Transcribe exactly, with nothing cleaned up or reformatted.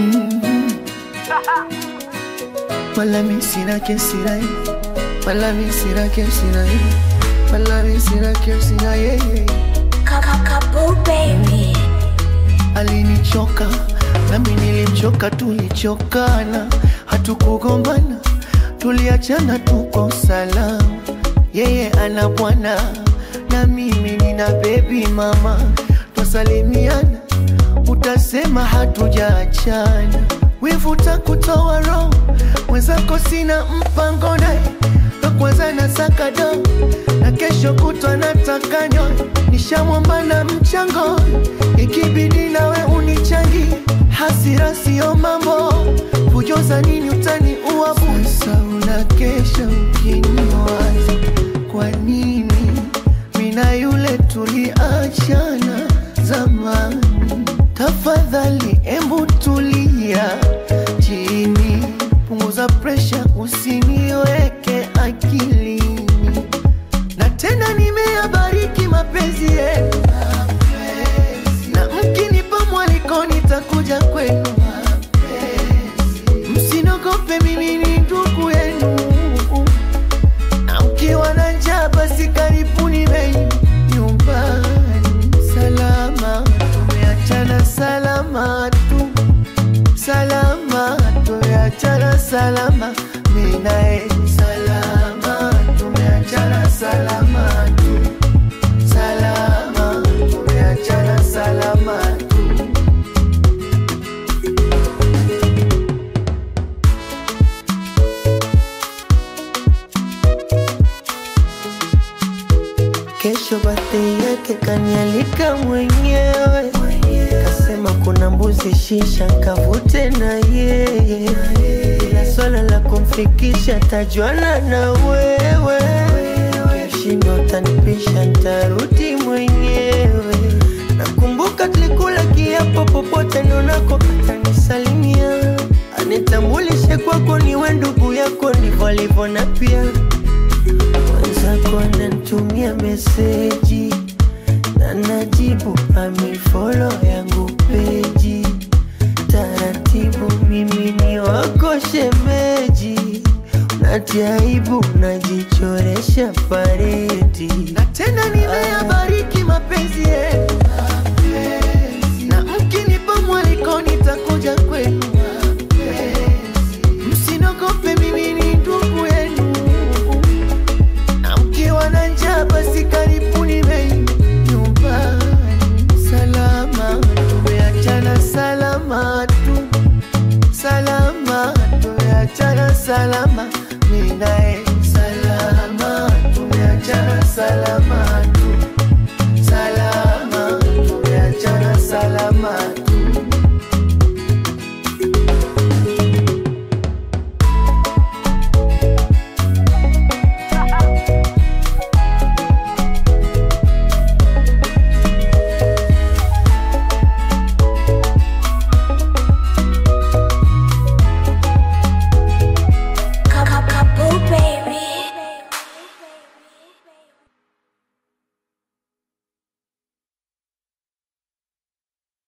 mm-hmm. Wala mi sina kesi na ye, wala mi sina kesi na ye, wala mi sina kesi na ye. Kakakabu baby. Alinichoka, nami nilimchoka, tulichokana, hatukugombana, tuliachana tuko salama. Yeye ana bwana, na mimi nina baby mama. Tusalimiana, utasema hatujaachana. Wivu takutoa roho, mwenzako sina mpango naye. Na kwanza nasaka do, na kesho kutwa nataka nyoe. Nishamwomba na mchango, ikibidi nawe unichangi. Hasira sio mambo, kujoza nini utani uwabu. Sasa unakesha ukiniwaza, kwa nini mina yule tuliachana zamani? Tafadhali embu tulia chini, punguza pressure, usiniweke akilini. Na tena nimeyabariki mapenzi yetu, na mkinipa mwaliko nitakuja kwenu. Msinogope, mimi ni ndugu yenu, na mkiwa na njaa basi karibuni bei nyumbani. Salama, tumeachana salama tu, salama, tumeachana salama, mimi naye salama, tumeachana salama tu, salama, tumeachana salama tu. Kesho birthday yake kanialika mwenyewe, kasema kuna mbuzi shisha kavute na yeye. Ila swala la kumfikisha tajuana na wewe, shindo tanipisha ntarudi mwenyewe. Nakumbuka tulikula kiapo, popote nionako atanisalimia. Anitambulishe kwako niwe ndugu yako, ndivyo alivyo na pia mwenzako ananitumia meseji, na najibu amefollow yangu peji. Taratibu mimi ni wako shemeji, unatia aibu unajichoresha paredi. Na tena nimeyabariki mapenzi yetu,